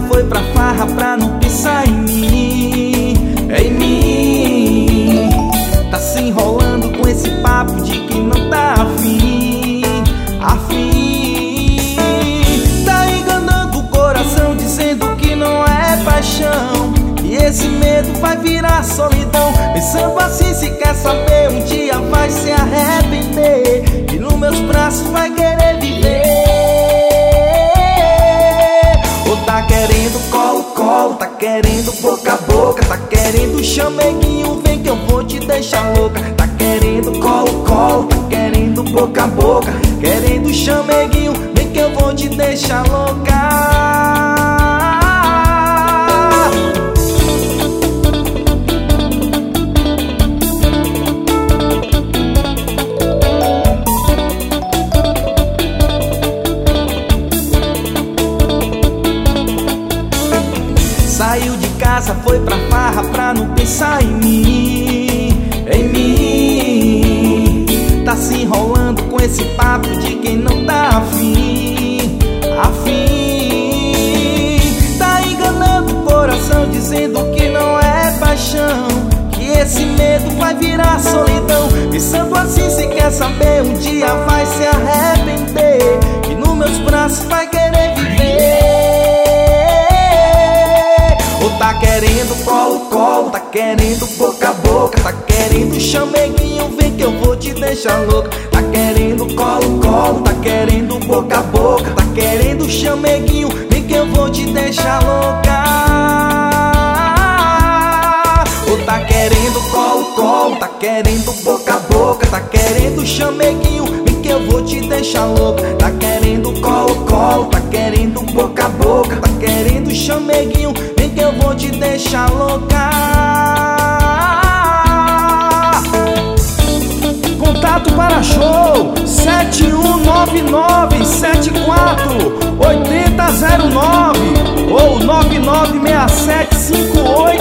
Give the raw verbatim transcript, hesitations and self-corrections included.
foi pra farra pra não pensar em mim, em mim. Tá se enrolando com esse papo de quem não tá afim, afim. Tá enganando o coração dizendo que não é paixão, e esse medo vai virar solidão. Pensando assim, se quer saber, um dia vai se arrepender e nos meus braços vai querer viver. Ou tá querendo colo, colo, tá querendo boca a boca, tá querendo chameguinho, vem que eu vou te deixar louca. Tá querendo colo, colo, tá querendo boca a boca, querendo chameguinho, vem que eu vou te deixar louca. Saiu de casa, foi pra farra pra não pensar em mim, em mim. Tá se enrolando com esse papo de quem não tá afim, afim. Tá enganando o coração dizendo que não é paixão, que esse medo vai virar solidão. Pensando assim, se quer saber, um dia vai se arrepender e nos meus braços vai querer viver. Tá querendo colo, colo, tá querendo boca a boca, tá querendo chameguinho, vem que eu vou te deixar louca. Tá querendo colo, colo, tá querendo boca a boca, tá querendo chameguinho, vem que eu vou te deixar louca. Ou tá querendo colo, colo, tá querendo boca a boca, tá querendo chameguinho, vem que eu vou te deixar louca. Tá querendo colo, colo, tá querendo boca a boca, tá querendo chameguinho, vem que eu vou te deixar louca. Contato para show sete um nove nove sete quatro oito zero zero nove ou nove nove seis sete cinco oito